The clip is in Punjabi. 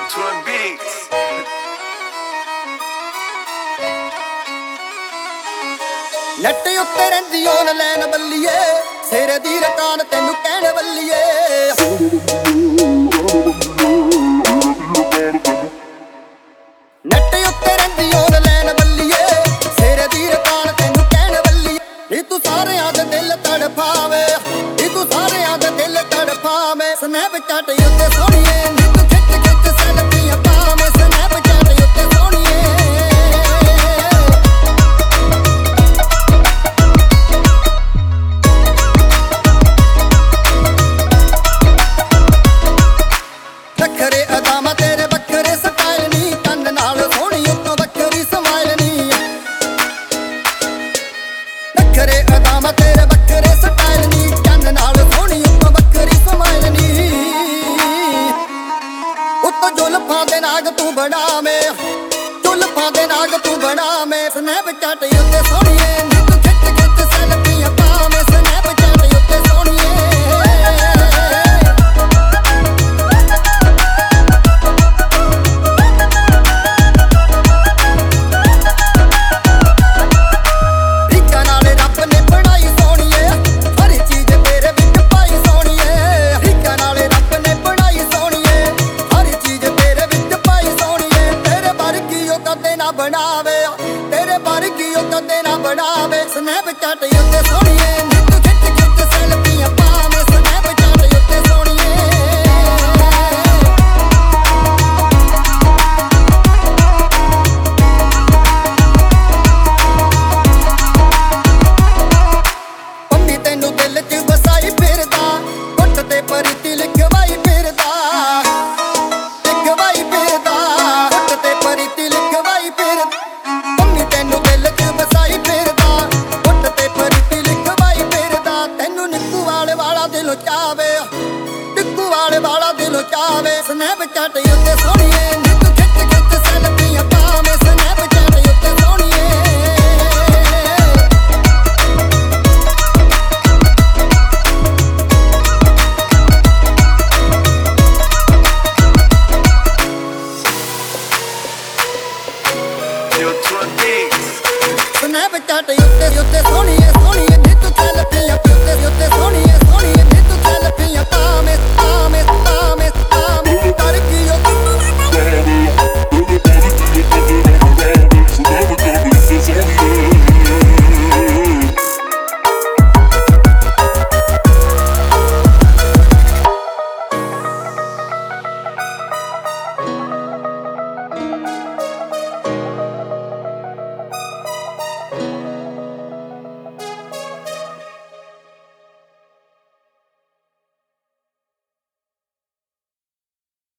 Twin Beats. ਨੱਟ ਉੱਤੇ ਰਹਿੰਦੀ ਆਨਲਾਈਨ ਬੱਲੀਏ, ਸਿਰੇ ਦੀ ਰਕਾਨ ਤੈਨੂੰ ਕਹਿਣ ਬੱਲੀਏ। ਨੱਟ ਉੱਤੇ ਰਹਿੰਦੀ ਆਨਲਾਈਨ ਬੱਲੀਏ, ਸਿਰੇ ਦੀ ਰਕਾਨ ਤੈਨੂੰ ਕਹਿਣ ਬੱਲੀਏ। ਨੀ ਤੂੰ ਸਾਰਿਆਂ ਦੇ ਦਿਲ ਤੜਫਾਵੇ, ਨੀ ਤੂੰ ਸਾਰਿਆਂ ਦੇ ਦਿਲ ਤੜਫਾਵੇ। ਸਨੈਪਚੈਟ ਉੱਤੇ ਸੋਹਣੀਏ ਨੀ ਤੂੰ ਖਿੱਚ ਖਿੱਚ ਸੈਲਫੀਆਂ ਪਾਵੇਂ। ਸਨੈਪਚੈਟ ਉੱਤੇ ਸੋਹਣੀਏ ਵੱਖਰੇ ਅਦਾਵਾਂ ਤੇਰੇ ਵੱਖਰੇ ਸਟਾਈਲ ਨੀ, ਕੰਨ ਨਾਲ ਸੋਹਣੀ ਉੱਤੋਂ ਵੱਖਰੀ ਸਮਾਈਲ ਨੀ। ਵੱਖਰੇ ਅਦਾਵਾਂ ਤੇਰੇ ਵੱਖਰੇ ਸਟਾਈਲ ਨੀ, ਕੰਨ ਨਾਲ ਸੋਹਣੀ ਉੱਤੋਂ ਵੱਖਰੀ ਸਮਾਈਲ ਨੀ। ਉੱਤੋਂ ਜ਼ੁਲਫਾਂ ਦੇ ਨਾਗ ਤੂੰ ਬਣਾਵੇਂ, ਜ਼ੁਲਫਾਂ ਦੇ ਨਾਗ ਤੂੰ ਬਣਾਵੇਂ। ਸਨੈਪਚੈਟ ਉੱਤੇ ਸੋਹਣੀਏ ਨੀ ਤੂੰ ਖਿੱਚ ਖਿੱਚ ਸੈਲਫੀਆਂ ਪਾਵੇਂ। ਸਨੈਪਚੈਟ ਉੱਤੇ ਸੋਹਣੀਏ ਬਣਾਵੇ, ਤੇਰੇ ਵਰਗੀ ਉਹ ਕਦੇ ਨਾ ਬਣਾਵੇ। ਸਨੈਪਚੈਟ ਉੱਤੇ ਸੋਹਣੀਏ ਨੀ ਤੂੰ ਖਿੱਚ ਖਿੱਚ ਸੈਲਫੀਆਂ ਪਾਵੇਂ। ਸਨੈਪਚੈਟ ਉੱਤੇ ਸੋਹਣੀਏ ਪੰਮੀ ਤੈਨੂੰ ਦਿਲ 'ਚ ਵਸਾਈ ਫਿਰਦਾ, ਉੱਠ ਤੇ ਪਰਤੀ ਲਿਖਵਾਈ ਫਿਰਦਾ। ਟਿੱਕੂ ਵਾਲੇ ਵਾਲਾ ਦਿਲੋਂ ਚਾਵੇ। ਸਨੈਪਚੈਟ ਉੱਤੇ ਸੋਹਣੀਏ।